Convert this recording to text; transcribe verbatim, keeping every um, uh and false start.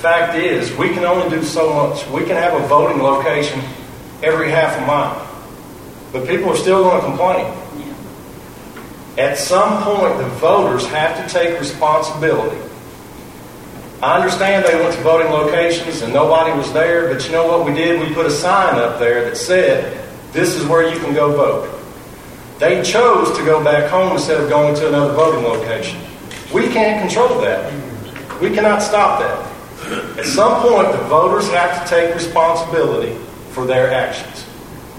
fact is, we can only do so much. We can have a voting location every half a mile. But people are still going to complain. At some point, the voters have to take responsibility. I understand they went to voting locations and nobody was there, but you know what we did? We put a sign up there that said, this is where you can go vote. They chose to go back home instead of going to another voting location. We can't control that. We cannot stop that. At some point, the voters have to take responsibility for their actions.